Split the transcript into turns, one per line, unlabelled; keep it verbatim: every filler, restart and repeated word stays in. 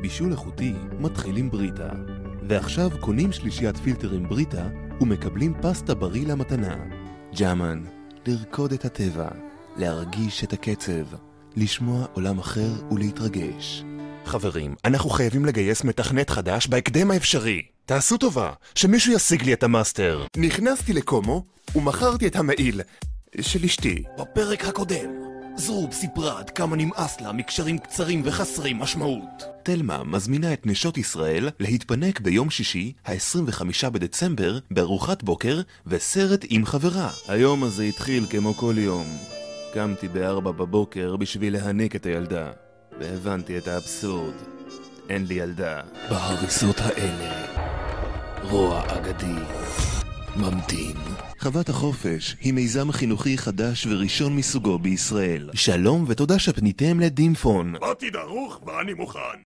בישול איכותי מתחיל עם בריטה. ועכשיו קונים שלישיית פילטרים בריטה ומקבלים פסטה בריא למתנה. ג'אמן, לרקוד את הטבע, להרגיש את הקצב, לשמוע עולם אחר ולהתרגש.
חברים, אנחנו חייבים לגייס מתכנת חדש בהקדם האפשרי. תעשו טובה, שמישהו ישיג לי את המאסטר. נכנסתי לקומו ומכרתי את המעיל של אשתי.
בפרק הקודם, זרוב סיפרה עד כמה נמאס לה מקשרים קצרים וחסרי משמעות. תלמה מזמינה את נשות ישראל להתפנק ביום שישי, ה-עשרים וחמישה בדצמבר, בארוחת בוקר וסרט עם חברה. היום הזה התחיל כמו כל יום. קמתי בארבע בבוקר בשביל להניק את הילדה, והבנתי את האבסורד. אין לי ילדה. בהריסות האלה, רוע אגדי ממתין. חוות החופש היא מיזם חינוכי חדש וראשון מסוגו בישראל. שלום ותודה שפניתם לדימפון.
באתי דרוך ואני מוכן.